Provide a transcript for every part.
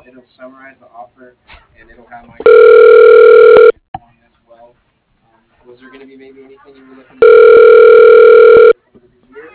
it'll summarize the offer, and it'll have my on as well. Was there going to be maybe anything you were looking for the year?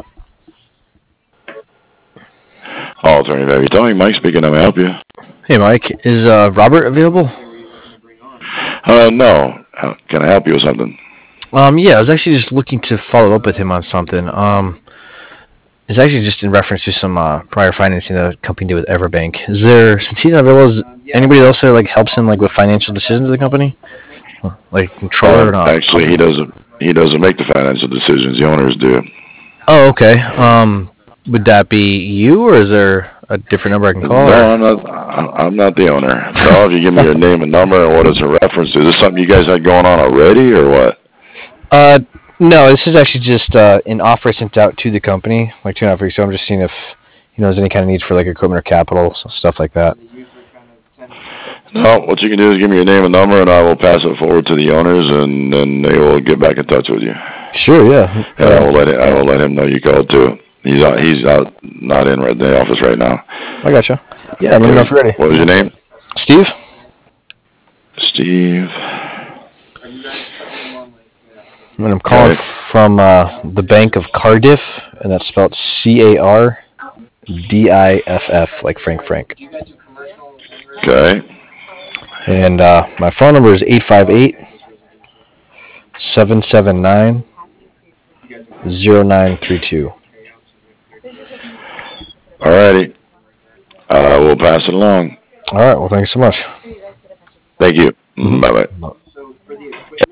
All attorney baby. Tony, Mike speaking. Let me help you. Hey, Mike, is Robert available? Were you looking to bring on? No. Can I help you with something? Yeah, I was actually just looking to follow up with him on something. It's actually just in reference to some prior financing that the company did with Everbank. Is there, since he's not available, is anybody else that like helps him like with financial decisions of the company, like controller or not? Actually, he doesn't. He doesn't make the financial decisions. The owners do. Oh, okay. Would that be you, or is there a different number I can call? No, Or? I'm not. I'm not the owner. No, if you give me your name and number and what it's a reference to, is this something you guys had going on already, or what? Uh, no, this is actually just an offer sent out to the company like 2.5 weeks ago. I'm just seeing if there's any kind of needs for like equipment or capital, stuff like that. No, what you can do is give me your name and number, and I will pass it forward to the owners, and then they will get back in touch with you. Sure, yeah. And I will let him know you called too. He's out. He's out, not in the office right now. I gotcha. Yeah, let me know if you're ready. What was your name? Steve? Steve. And I'm calling from the Bank of Cardiff, and that's spelled CARDIFF, like Frank. Okay. And my phone number is 858-779-0932. Alrighty. We'll pass it along. All right. Well, thank you so much. Thank you. Mm-hmm. Bye bye.